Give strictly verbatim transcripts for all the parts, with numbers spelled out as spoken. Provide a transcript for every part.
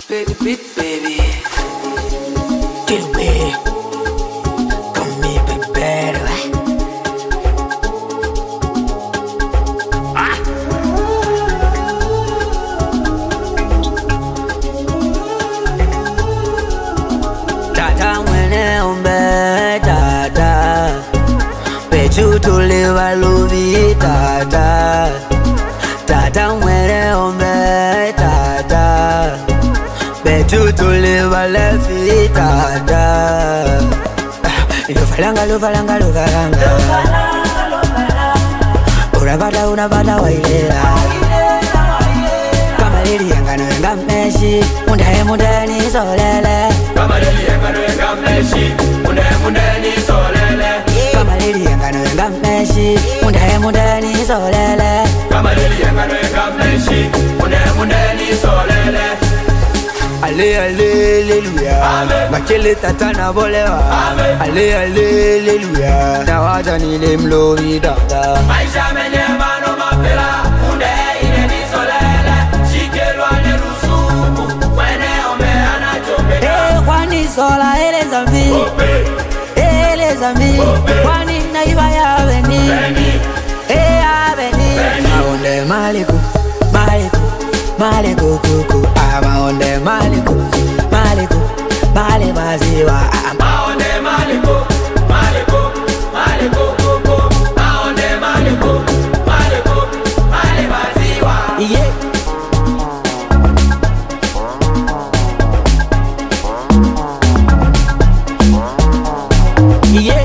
Baby, beat, baby. Get away. Come me be better. Ah. Tata mwene umbe tata. Pechu tuliva luvi tata. Tata mwene umbe tata. Pechu tuliva lefi tata. Luvalanga, luvalanga, luvalanga. Urabada, urabada wailela. Kama lili yangano yenga meshi. Mundae mundae ni solele. Kama lili yangano yenga meshi. Mundae mundae ni solele. Kama lili yangano yenga meshi. Mundae mundae ni solele. Kama lili yangano yenga meshi. Mundae mundae ni solele. Ale ale aleluya. Makele tata na bolewa. Ale ale aleluya. Na waja nile mlovi dada. Maisha menye mano mapela. Munde ine ni solele. Shikelwa ne rusuku. Mwene ome anachomeka. Eh, kwani sola ele zambi. Ele zambi. Kwani naiba ya beni. Eh, ya beni. Maonde maliku, maliku. Maliku kuku, ah maonde maliku, maliku, mali maziwa, ah maonde maliku, maliku, maliku kuku, maonde maliku, maliku, mali maziwa. Yeah. Yeah.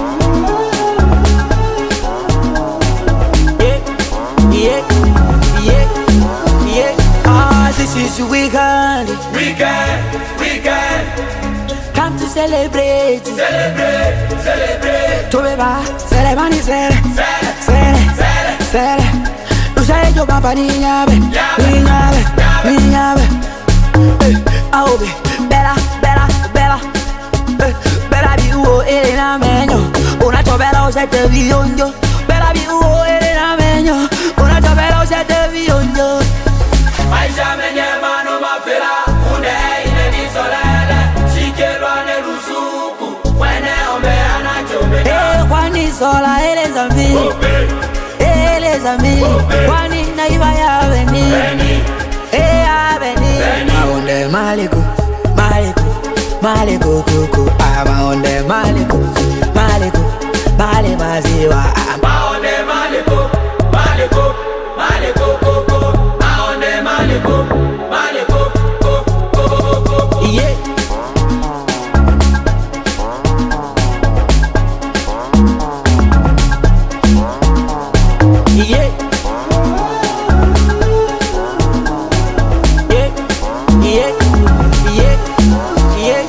Yeah. Yeah. Yeah. Ah, this is the weekend. Weekend, weekend. Come to celebrate. Celebrate, celebrate. Tu beba, celebrani cele. Cele, cele, cele, cele. Tu sei yo papa niña be, niña be, niña be. Oh be, bella, bella, bella. Bella bi uo elena menyo. Una chobela o se te vionjo. Bella bi uo elena menyo. Una chobela o se te vionjo. Maisha menye mano mafela. Munde ine ni solele. Shikelwa ne rusuku. Mwene ome anachomeka. Eh, kwani sola ele zambi. Ele zambi. Kwani naiba ya beni. Eh, ya beni. Maonde maliku, maliku, maliku kuku. Ah, maonde maliku, maliku, mali maziwa. Ah, maonde maliku, maliku, maliku kuku. Maonde maliku, maliku, kuku, kuku. yeah. Yeah. Yeah. Yeah. Yeah. Yeah.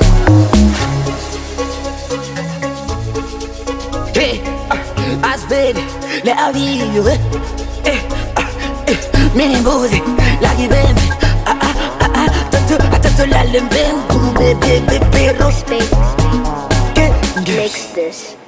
Hey, uh, as baby, let I be you. Hey, uh, hey, mini boozy, like you baby. Ah ah ah ah, tatu tatu la limben, baby baby baby. Mix this.